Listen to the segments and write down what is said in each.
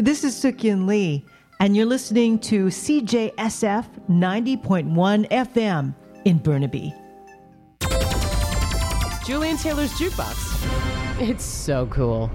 This is Suk-Yun Lee, and you're listening to CJSF 90.1 FM in Burnaby. Julian Taylor's Jukebox. It's so cool.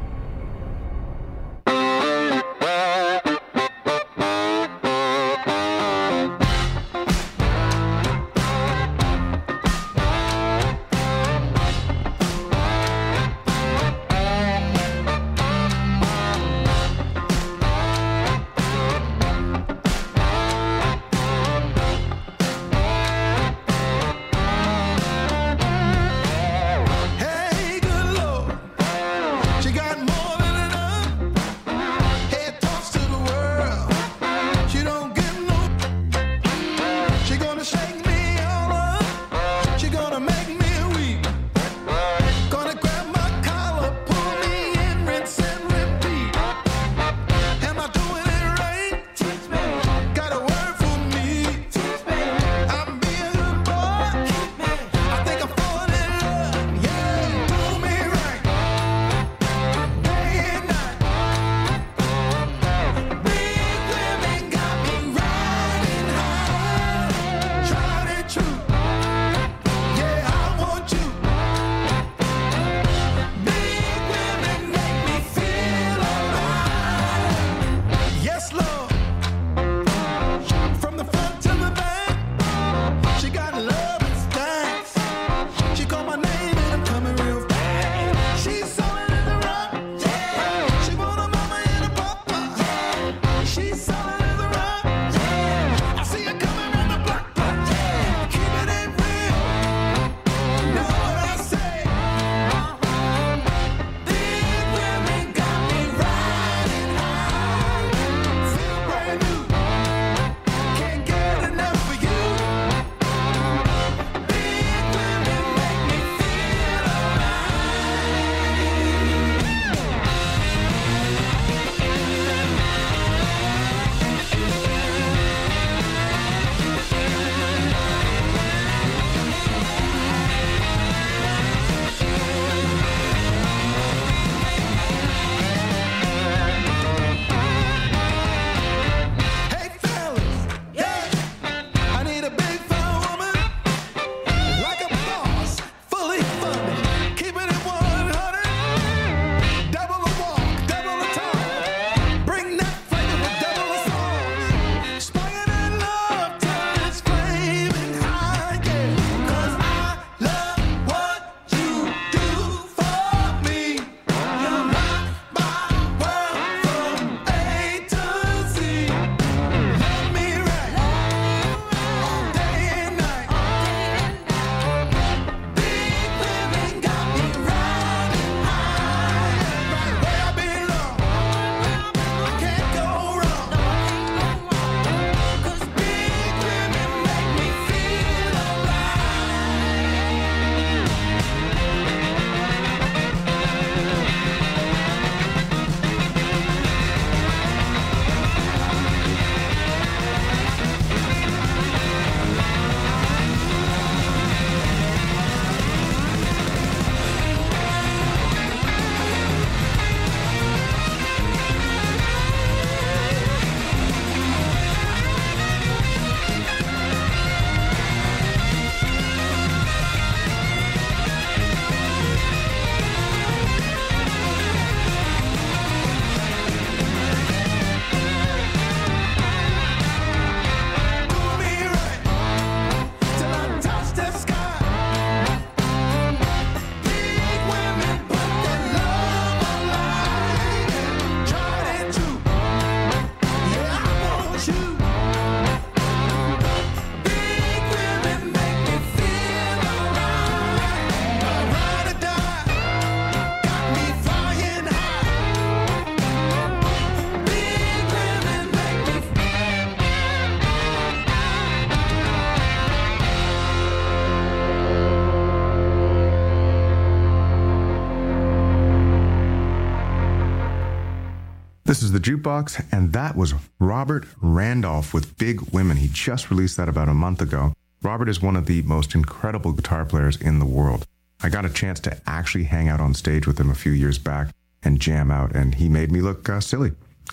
This is The Jukebox, and that was Robert Randolph with Big Women. He just released that about a month ago. Robert is one of the most incredible guitar players in the world. I got a chance to actually hang out on stage with him a few years back and jam out, and he made me look silly because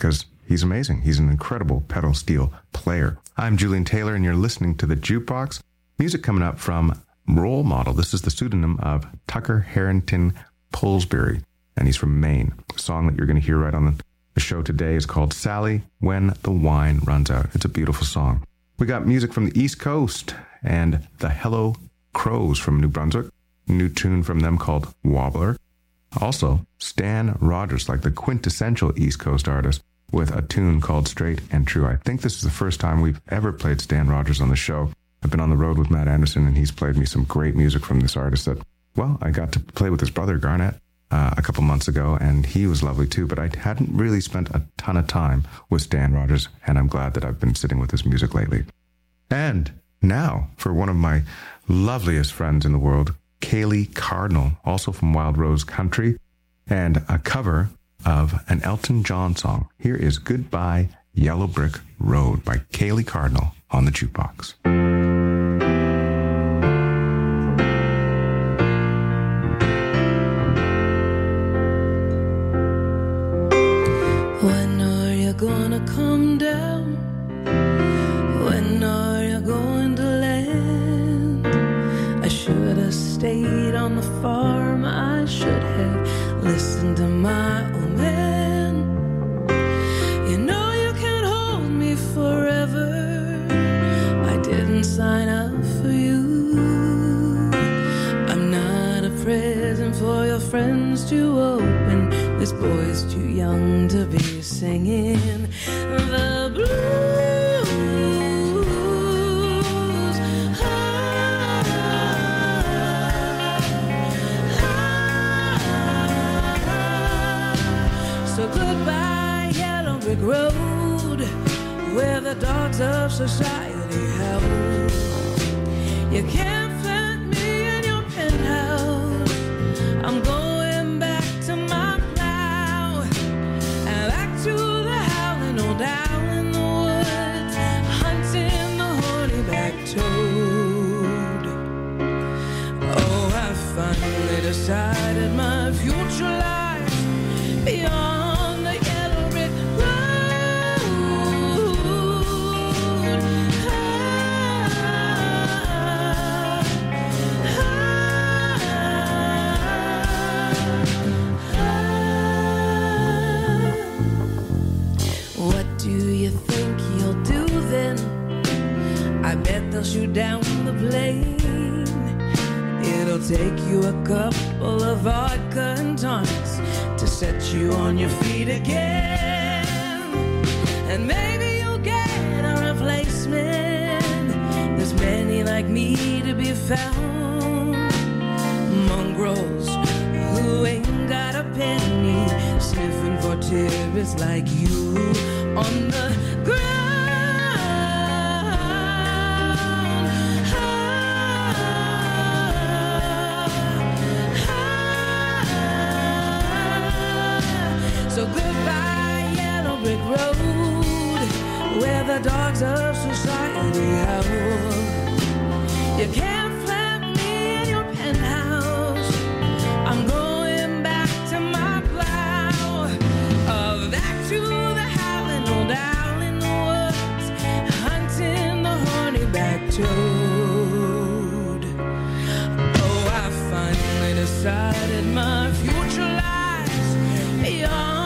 he's amazing. He's an incredible pedal steel player. I'm Julian Taylor, and you're listening to The Jukebox. Music coming up from Role Model. This is the pseudonym of Tucker Harrington Pillsbury, and he's from Maine. The song that you're going to hear right on the show today is called Sally When the Wine Runs Out. It's a beautiful song. We got music from the East Coast and the Hello Crows from New Brunswick. New tune from them called Wobbler. Also, Stan Rogers, like the quintessential East Coast artist, with a tune called Straight and True. I think this is the first time we've ever played Stan Rogers on the show. I've been on the road with Matt Anderson, and he's played me some great music from this artist that, well, I got to play with his brother, Garnett, a couple months ago, and he was lovely too, but I hadn't really spent a ton of time with Stan Rogers, and I'm glad that I've been sitting with his music lately. And now, for one of my loveliest friends in the world, Kaylee Cardinal, also from Wild Rose Country, and a cover of an Elton John song. Here is Goodbye Yellow Brick Road by Kaylee Cardinal on the Jukebox. When are you gonna come down? When are you going to land? I should have stayed on the farm. I should have listened to my old man. You know you can't hold me forever. I didn't sign up for you. I'm not a present for your friends to open. This boy's too young to be singing the blues. So goodbye, yellow brick road, where the dogs of society howl. You can't find me in your penthouse. I'm going back to my plow, and back to the howling old owl in the woods, hunting the horny-back toad. Oh, I finally decided my future lies beyond shoot down the plane. It'll take you a couple of vodka and tonics to set you on your feet again. And maybe you'll get a replacement. There's many like me to be found. Mongrels who ain't got a penny, sniffing for tidbits like you on the ground. So goodbye, yellow brick road, where the dogs of society howl. You can't flat me in your penthouse. I'm going back to my plow, back to the howling old owl in the woods, hunting the horny-back toad. Oh, I finally decided my future lies beyond.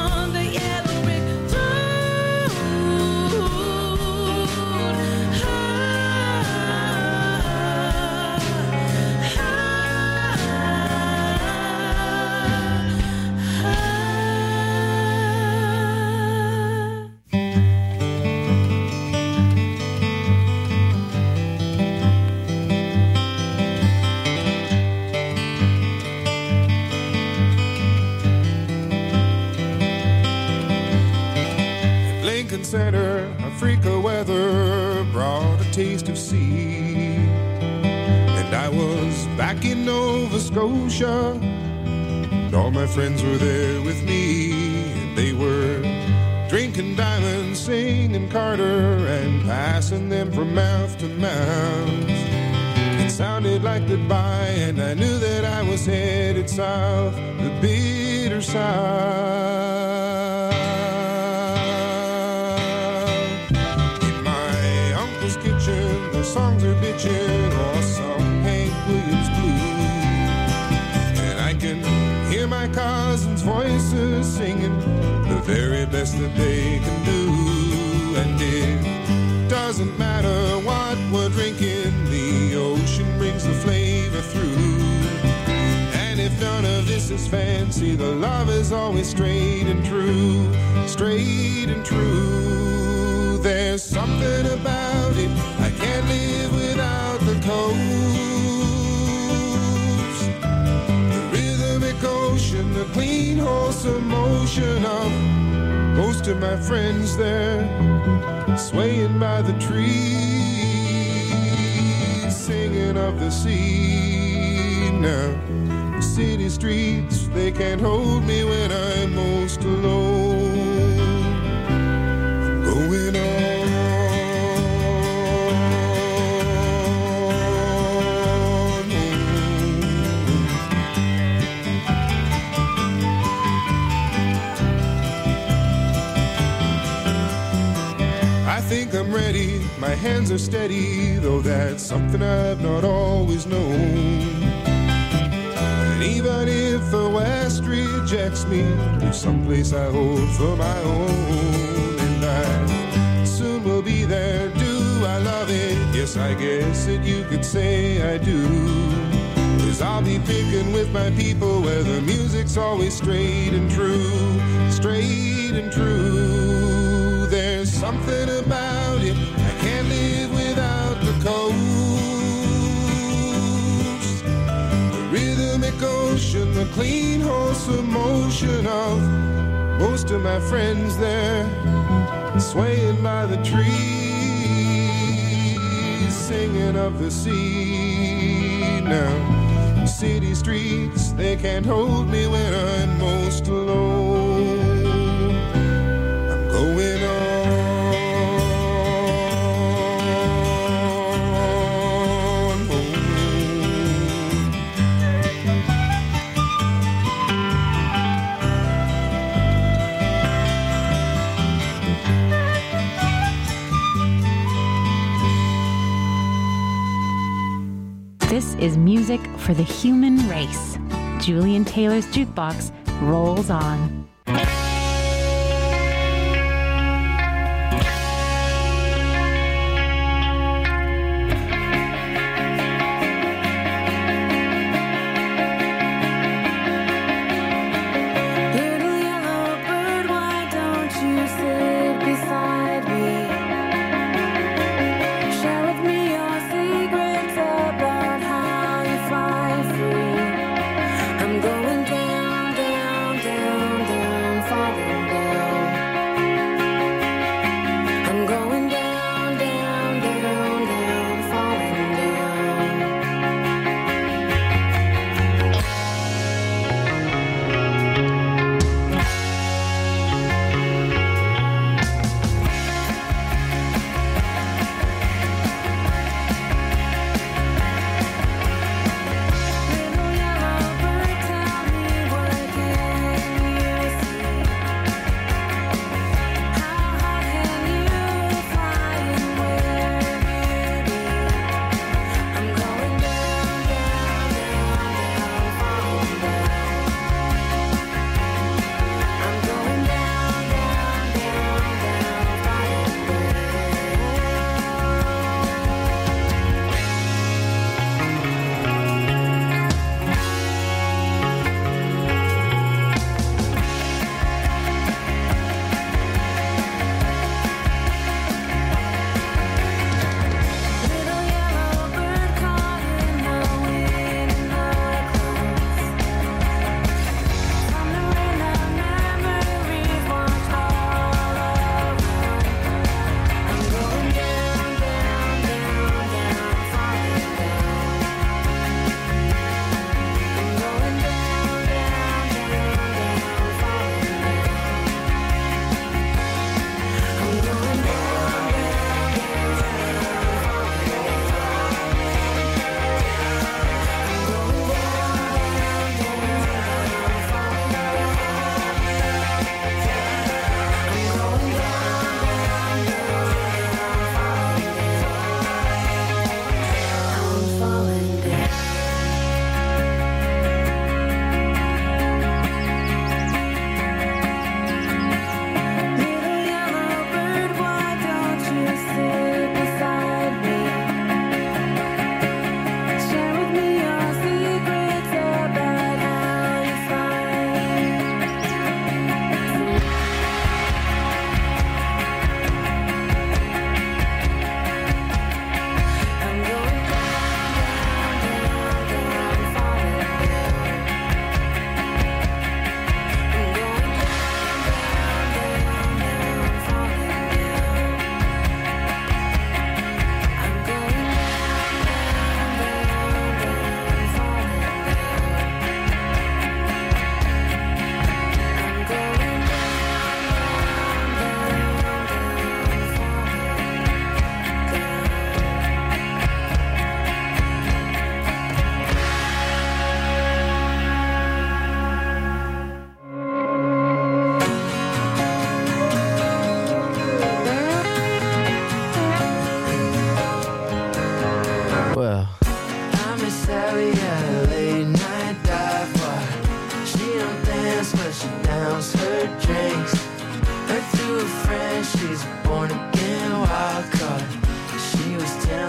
Center, a freak of weather brought a taste of sea, and I was back in Nova Scotia, and all my friends were there with me, and they were drinking diamonds, singing Carter, and passing them from mouth to mouth. It sounded like goodbye, and I knew that I was headed south, the bitter south. songs are bitching or some Hank Williams blues. And I can hear my cousins' voices singing the very best that they can do. And it doesn't matter what we're drinking, the ocean brings the flavor through. And if none of this is fancy, the love is always straight and true, straight and true. There's something about it, I can't live without the coast. The rhythmic ocean, the clean, wholesome motion of most of my friends there, swaying by the trees, singing of the sea. Now, city streets, they can't hold me when I'm most alone. I'm going on. I think I'm ready, my hands are steady, though that's something I've not always known. And even if the West rejects me, there's someplace I hold for my own. And I soon will be there. Do I love it? Yes, I guess that you could say I do. 'Cause I'll be picking with my people where the music's always straight and true, straight and true. There's something about it, I can't live without the coast. The rhythmic ocean, the clean, wholesome motion of most of my friends there, swaying by the trees, singing of the sea. Now, city streets, they can't hold me when I'm most alone. I'm going on. This is music for the human race. Julian Taylor's Jukebox rolls on. Little yellow bird, why don't you sit beside me? Share with me your secrets about how you fly free. I'm going down, down, down, down,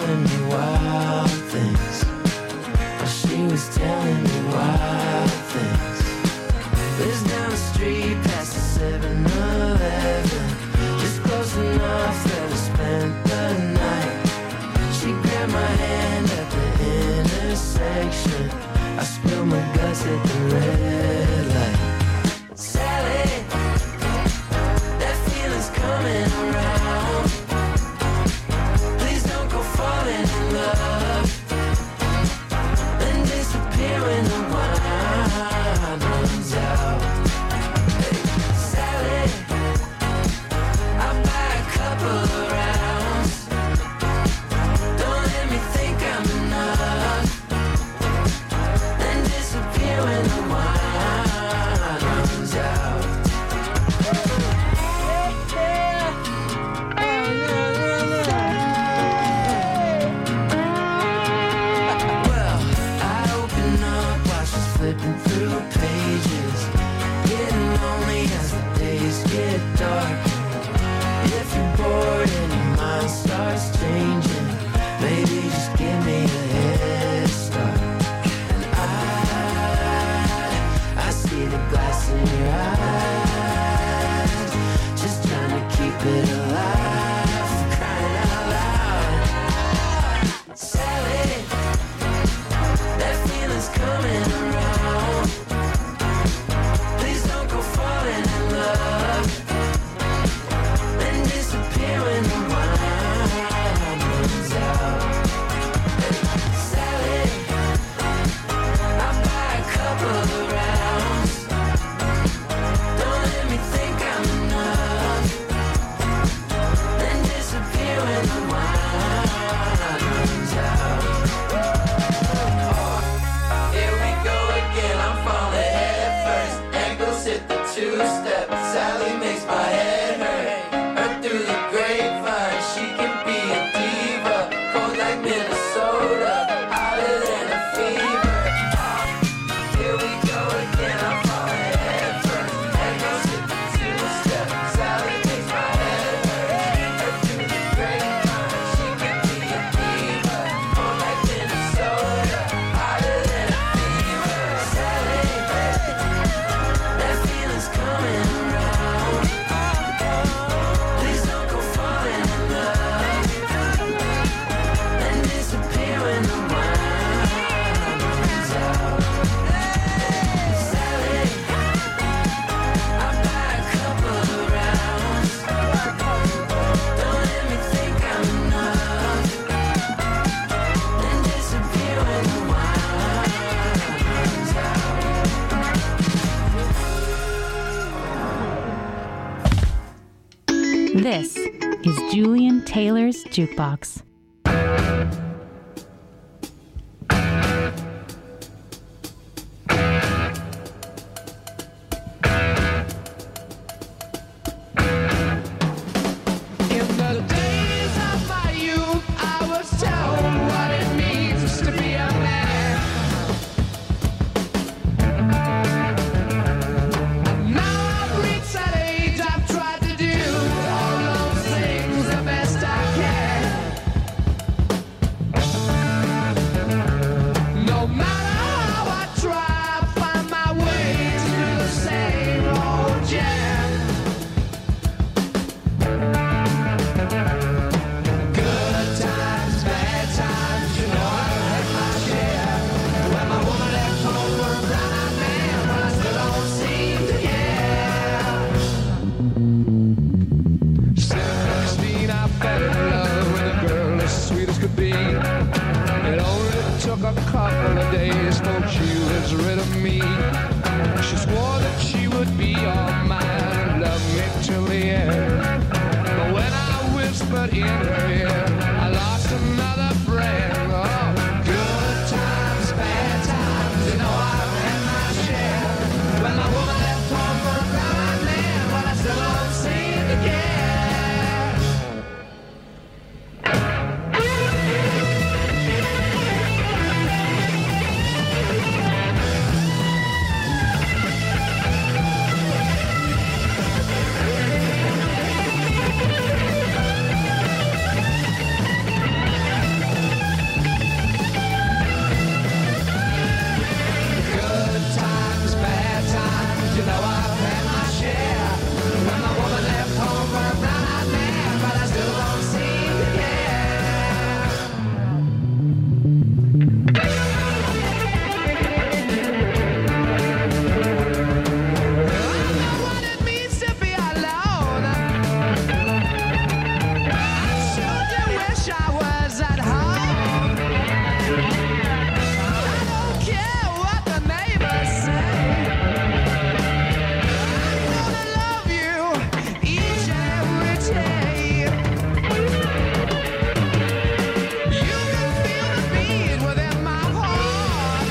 telling me wild things. She was telling me wild things. Lives down the street past the 7-Eleven, just close enough that we spent the night. She grabbed my hand at the intersection. I spilled my guts at the red light. Sally, that feeling's coming around. Please don't go falling in love and disappear when the wine runs out. Hey, Sally, I'll buy a couple of rounds. Don't let me think I'm enough and disappear when the wine runs out. Well, I open up while she's flipping through pages, getting lonely as the days get dark. If you're bored and your mind starts changing, maybe just give me a head start. And I see the glass in your eyes, just trying to keep it alive, crying out loud. Sally, that feeling's coming around. Please don't go falling in love and disappear when the wine runs out. Sally, I'll buy a couple of rounds. Don't let me think I'm enough and disappear when the wine runs out. Here we go again, I'm falling head first. Ankles hit the two-step. Sally makes my head hurt. Heard through the grapevine, she can be a diva. Cold like Minnesota, hotter than a fever. Here we go again, I'm falling head first. Ankles hit the two-step. Sally makes my head hurt. Heard through the grapevine, she can be a diva. Cold like Minnesota, hotter than a fever. Sally, that feeling's coming around. Please don't go falling in love and disappear when the wine runs out. Sally, I'll buy a couple of rounds. Don't let me think I'm enough and disappear when the wine runs out. This is Julian Taylor's Jukebox. In the days of my youth, I was told what it means to be a man. Now I've reached that age, I've tried to do all those things the best I can. No matter how I try, I find my way through the same old jam. Good times, bad times, you know I've had my share. When my woman left home for a brown-eyed man, but I still don't seem to care. 16, I fell in love with a girl as sweet as could be. It only took a couple of days for she was rid of me. She swore that she would be all mine and love me till the end. But when I whispered in her ear, I lost another friend. Oh, good times, bad times, you know I've had my share. When my woman left home for a brown-eyed man, but I still don't seem to care. wish I was at home. I don't care what the neighbors say. I'm gonna love you each and every day. You can feel the beat within my heart.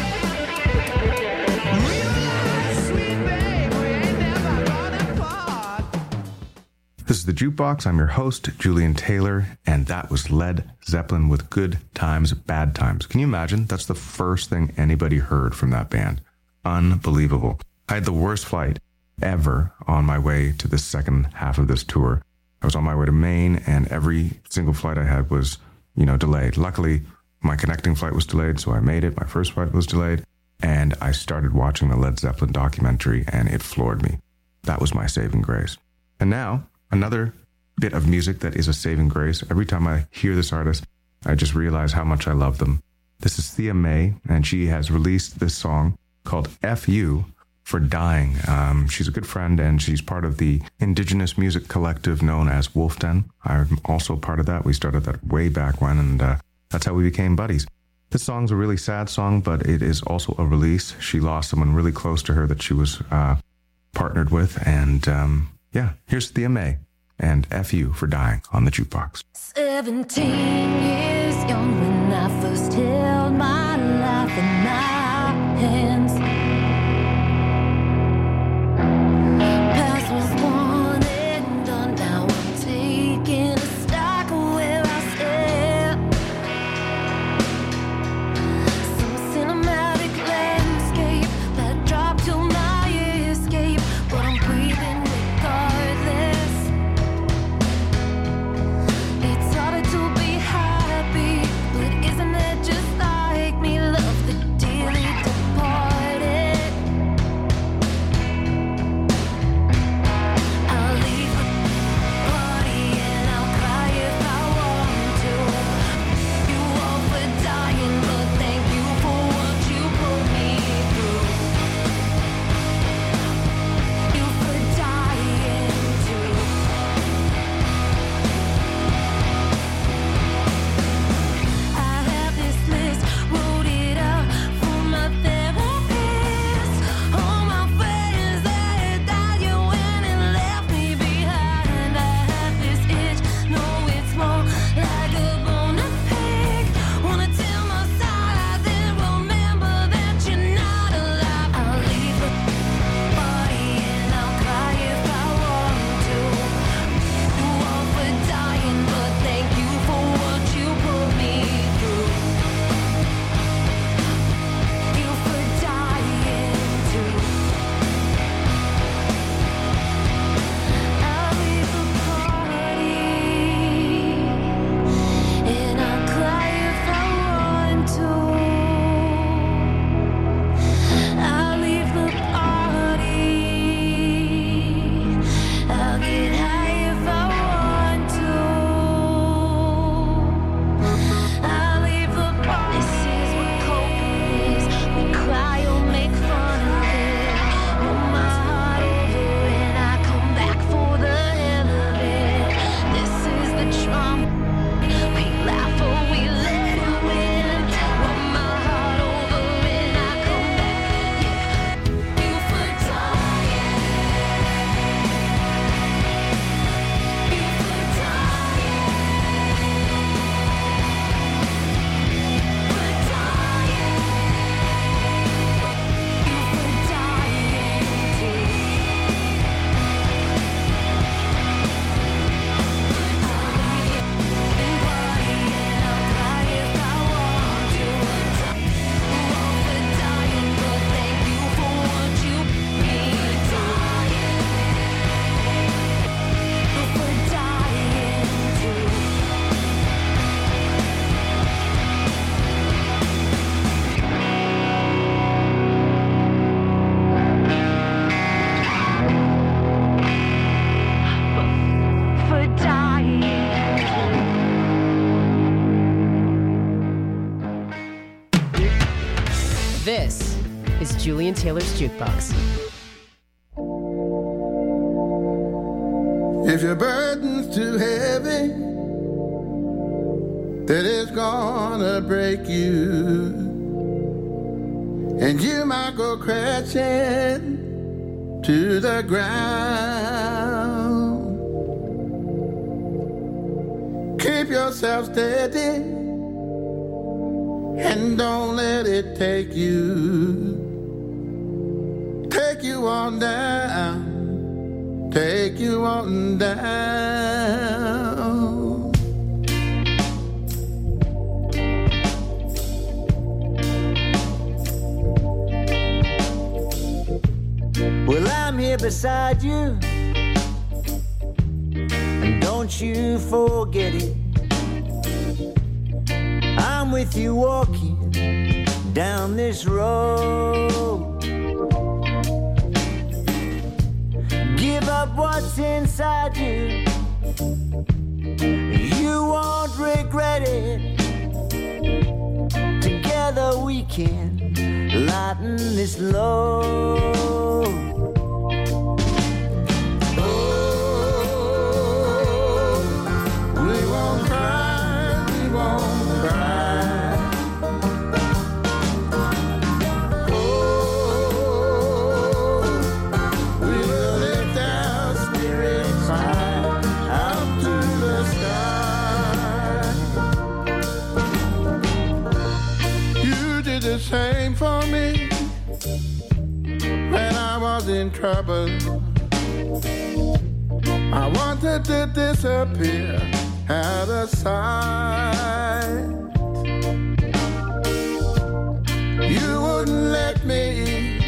Realize, sweet babe, we ain't never gonna part. This is The Jukebox. I'm your host, Julian Taylor, and that was Led Zeppelin with Good Times, Bad Times. Can you imagine? That's the first thing anybody heard from that band. Unbelievable. I had the worst flight ever on my way to the second half of this tour. I was on my way to Maine, and every single flight I had was, delayed. Luckily, my connecting flight was delayed, so I made it. My first flight was delayed, and I started watching the Led Zeppelin documentary, and it floored me. That was my saving grace. And now, another bit of music that is a saving grace. Every time I hear this artist, I just realize how much I love them. This is Thea Mae, and she has released this song called F.U. for Dying. She's a good friend, and she's part of the indigenous music collective known as Wolf Den. I'm also part of that. We started that way back when, and that's how we became buddies. This song's a really sad song, but it is also a release. She lost someone really close to her that she was partnered with, and here's Thea Mae and F.U. for Dying on The Jukebox. 17 years young when I first held my life in my hands. Past was one and done, now I'm taking a stock of where I stand. Some cinematic landscape that dropped to my escape, but I'm breathing regardless. It's harder to be happy, but isn't it just like me? Love the dearly departed. I'll leave the party and I'll cry if I want to. You all for dying, but thank you for what you put me through. You for dying too. I have this list, wrote it out for my therapist. All my friends that died, you went and left me behind. I have this itch, no it's more like a bone to pick. Wanna tell my side, then remember that you're not alive. I'll leave the party and I'll cry if I want to. You all for dying, but thank you for what you put me through. You for dying too. I'll leave the party and I'll cry if I want to. I'll leave the party. I'll get high if I want to. I'll leave the party. This is what coping is. We cry or make fun of it. Roll my heart over and I come back for the hell of it. This is the trauma. We laugh or we let it win. Roll my heart over and I come back. Yeah. You for dying. You for dying. For dying. You for dying too. For dying. This is Julian Taylor's Jukebox. If your burden's too heavy, that is gonna break you, and you might go crashing to the ground. Keep yourself steady and don't let it take you on down, take you on down. Well, I'm here beside you, and don't you forget it. I'm with you walking down this road. Give up what's inside you, you won't regret it. Together we can lighten this load. We won't cry, we won't cry. Oh, we will lift our spirits high up to the sky. You did the same for me when I was in trouble. I wanted to disappear out of sight. You wouldn't let me.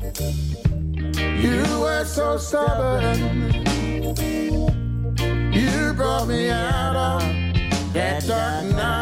You were so stubborn. You brought me out of that dark night.